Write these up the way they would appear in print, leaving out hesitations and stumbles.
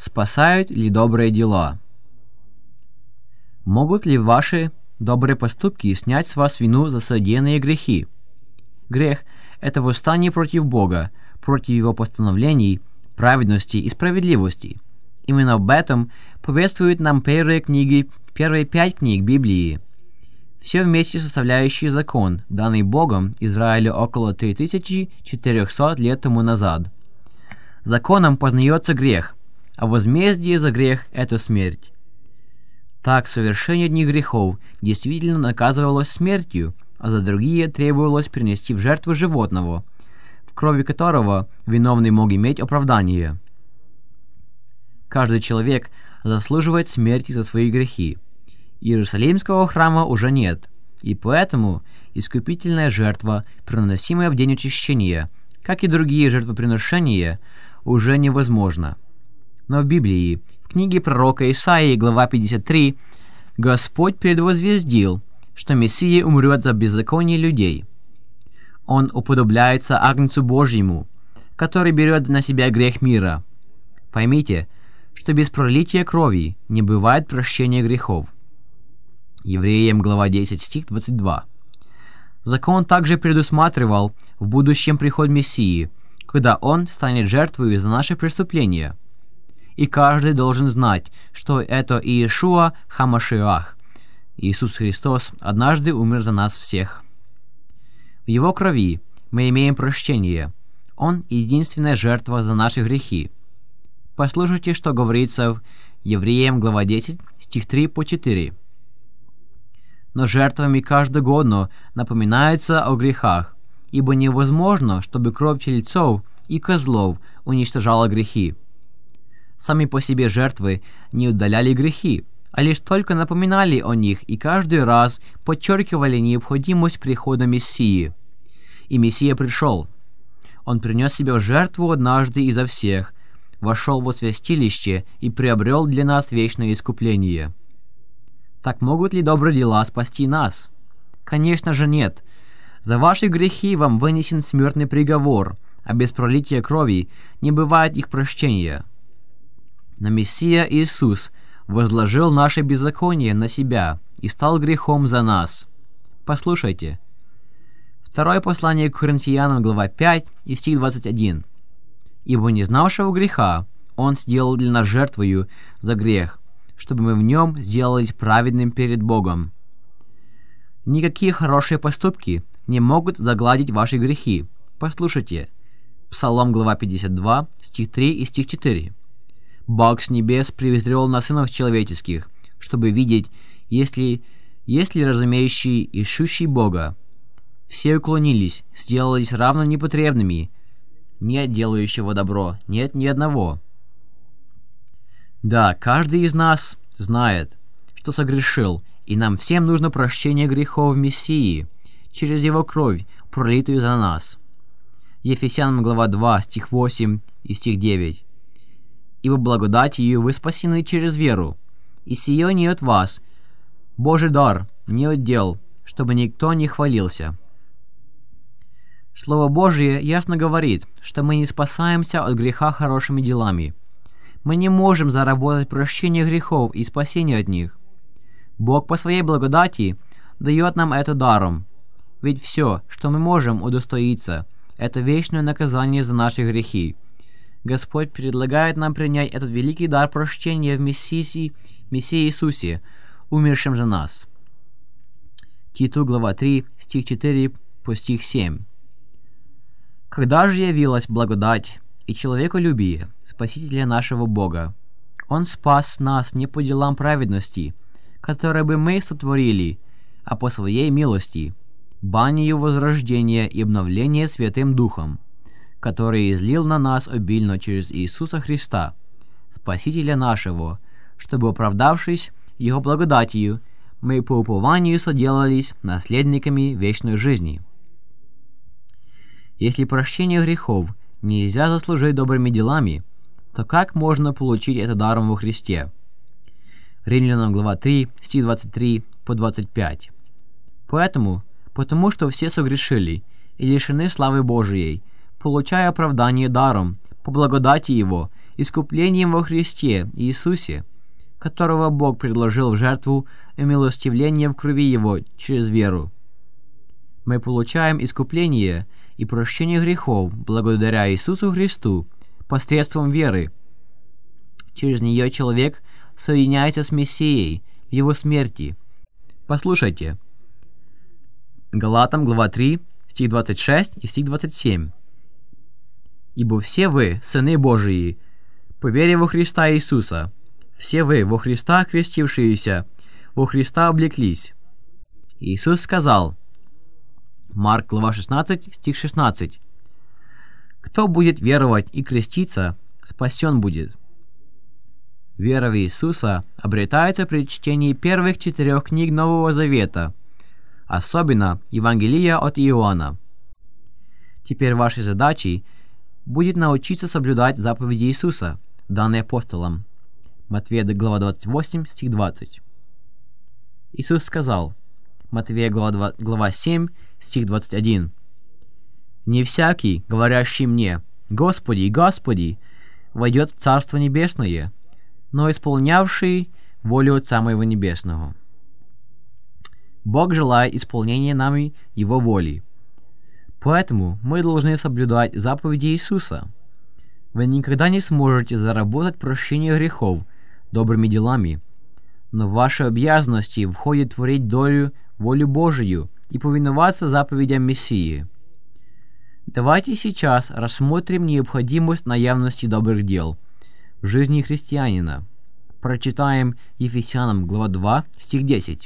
Спасают ли добрые дела? Могут ли ваши добрые поступки снять с вас вину за содеянные грехи? Грех — это восстание против Бога, против Его постановлений, праведности и справедливости. Именно об этом повествуют нам первые 5 книг Библии, все вместе составляющие закон, данный Богом Израилю около 3400 лет тому назад. Законом познается грех, а возмездие за грех — это смерть. Так совершение одних грехов действительно наказывалось смертью, а за другие требовалось принести в жертву животного, в крови которого виновный мог иметь оправдание. Каждый человек заслуживает смерти за свои грехи. Иерусалимского храма уже нет, и поэтому искупительная жертва, приносимая в день очищения, как и другие жертвоприношения, уже невозможна. Но в Библии, в книге пророка Исаии, глава 53, Господь предвозвестил, что Мессия умрет за беззаконие людей. Он уподобляется Агнцу Божьему, который берет на себя грех мира. Поймите, что без пролития крови не бывает прощения грехов. Евреям, глава 10, стих 22. Закон также предусматривал в будущем приход Мессии, когда Он станет жертвой за наши преступления. И каждый должен знать, что это Иешуа ха-Машиах, Иисус Христос, однажды умер за нас всех. В Его крови мы имеем прощение. Он — единственная жертва за наши грехи. Послушайте, что говорится в Евреям, глава 10, стих 3-4. «Но жертвами каждогодно напоминается о грехах, ибо невозможно, чтобы кровь тельцов и козлов уничтожала грехи. Сами по себе жертвы не удаляли грехи, а лишь только напоминали о них и каждый раз подчеркивали необходимость прихода Мессии. И Мессия пришел. Он принес себя в жертву однажды и за всех, вошел во святилище и приобрел для нас вечное искупление. Так могут ли добрые дела спасти нас? Конечно же нет. За ваши грехи вам вынесен смертный приговор, а без пролития крови не бывает их прощения. Но Мессия Иисус возложил наше беззаконие на себя и стал грехом за нас. Послушайте. Второе послание к Коринфянам, глава 5, и стих 21. «Ибо не знавшего греха Он сделал для нас жертвою за грех, чтобы мы в нем сделались праведным перед Богом». Никакие хорошие поступки не могут загладить ваши грехи. Послушайте. Псалом, глава 52, стих 3 и стих 4. «Бог с небес привезрел на сынов человеческих, чтобы видеть, есть ли разумеющий, ищущий Бога. Все уклонились, сделались равно непотребными. Нет делающего добро, нет ни одного». Да, каждый из нас знает, что согрешил, и нам всем нужно прощение грехов в Мессии, через Его кровь, пролитую за нас. Ефесянам, глава 2, стих 8 и стих 9. «Ибо благодатью вы спасены через веру, и сие не от вас, Божий дар, не от дел, чтобы никто не хвалился». Слово Божие ясно говорит, что мы не спасаемся от греха хорошими делами. Мы не можем заработать прощение грехов и спасение от них. Бог по своей благодати дает нам это даром, ведь все, что мы можем удостоиться, это вечное наказание за наши грехи. Господь предлагает нам принять этот великий дар прощения в Мессии Иисусе, умершем за нас. Титу, глава 3, стих 4 по стих 7. «Когда же явилась благодать и человеколюбие Спасителя нашего Бога, Он спас нас не по делам праведности, которые бы мы сотворили, а по Своей милости, банию возрождения и обновления Святым Духом, который излил на нас обильно через Иисуса Христа, Спасителя нашего, чтобы, оправдавшись Его благодатью, мы по упованию соделались наследниками вечной жизни». Если прощение грехов нельзя заслужить добрыми делами, то как можно получить это даром во Христе? Римлянам, глава 3, стих 23 по 25. Потому что все согрешили и лишены славы Божией, получая оправдание даром, по благодати Его, искуплением во Христе Иисусе, которого Бог предложил в жертву умилостивления в крови Его через веру. Мы получаем искупление и прощение грехов благодаря Иисусу Христу посредством веры. Через нее человек соединяется с Мессией в Его смерти. Послушайте. Галатам, глава 3, стих 26 и стих 27. «Ибо все вы, сыны Божии, по вере во Христа Иисуса, все вы, во Христа крестившиеся, во Христа облеклись». Иисус сказал, Марк, глава 16, стих 16, «Кто будет веровать и креститься, спасен будет». Вера в Иисуса обретается при чтении первых 4 книг Нового Завета, особенно Евангелия от Иоанна. Теперь вашей задачей будет научиться соблюдать заповеди Иисуса, данные апостолам. Матфея, глава 28, стих 20. Иисус сказал, Матфея, глава 7, стих 21, «Не всякий, говорящий мне, Господи, Господи, войдет в Царство Небесное, но исполнявший волю Отца Моего Небесного». Бог желает исполнения нами Его воли. Поэтому мы должны соблюдать заповеди Иисуса. Вы никогда не сможете заработать прощение грехов добрыми делами, но в ваши обязанности входит творить волю Божию и повиноваться заповедям Мессии. Давайте сейчас рассмотрим необходимость наявности добрых дел в жизни христианина. Прочитаем Ефесянам, глава 2, стих 10.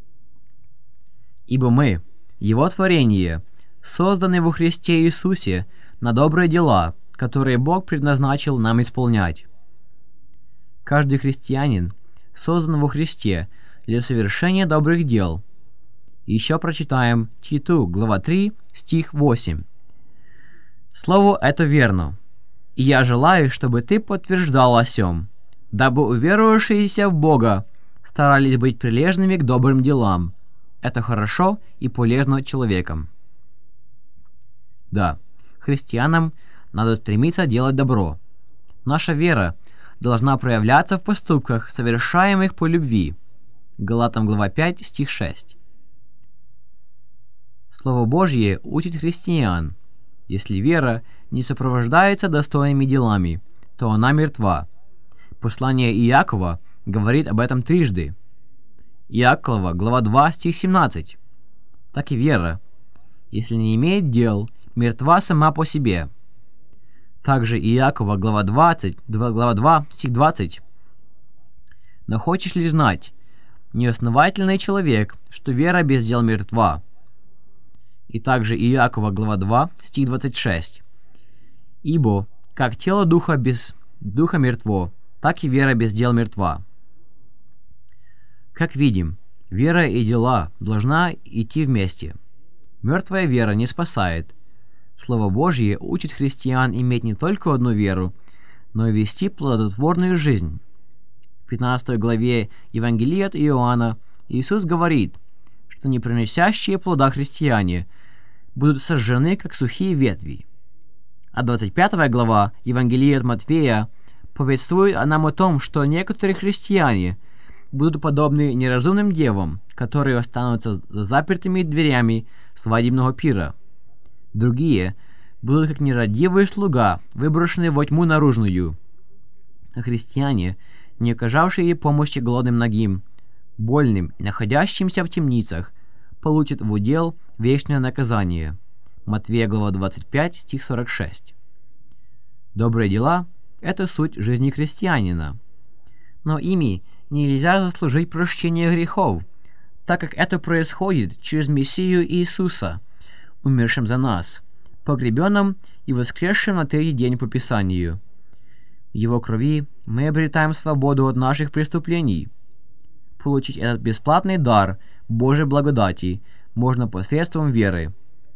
«Ибо мы, Его творение, созданы во Христе Иисусе на добрые дела, которые Бог предназначил нам исполнять». Каждый христианин создан во Христе для совершения добрых дел. Еще прочитаем Титу, глава 3, стих 8. «Слово это верно, и я желаю, чтобы ты подтверждал о сем, дабы уверовавшиеся в Бога старались быть прилежными к добрым делам. Это хорошо и полезно человеком». Да, христианам надо стремиться делать добро. Наша вера должна проявляться в поступках, совершаемых по любви. Галатам, глава 5, стих 6. Слово Божье учит христиан. Если вера не сопровождается достойными делами, то она мертва. Послание Иакова говорит об этом трижды. Иакова, глава 2, стих 17. Так и вера, если не имеет дел, мертва сама по себе. Также Иакова, глава 2, стих 20. «Но хочешь ли знать, неосновательный человек, что вера без дел мертва?» И также Иакова, глава 2, стих 26. «Ибо, как тело духа без духа мертво, так и вера без дел мертва». Как видим, вера и дела должна идти вместе. Мертвая вера не спасает. Слово Божье учит христиан иметь не только одну веру, но и вести плодотворную жизнь. В 15 главе Евангелия от Иоанна Иисус говорит, что неприносящие плода христиане будут сожжены, как сухие ветви. А 25 глава Евангелия от Матфея повествует нам о том, что некоторые христиане будут подобны неразумным девам, которые останутся за запертыми дверями свадебного пира. Другие будут как нерадивый слуга, выброшенные во тьму наружную. А христиане, не оказавшие помощи голодным нагим, больным и находящимся в темницах, получат в удел вечное наказание. Матфея, глава 25, стих 46. Добрые дела – это суть жизни христианина. Но ими нельзя заслужить прощение грехов, так как это происходит через Мессию Иисуса, умершим за нас, погребенным и воскресшим на 3-й день по Писанию. В Его крови мы обретаем свободу от наших преступлений. Получить этот бесплатный дар Божьей благодати можно посредством веры.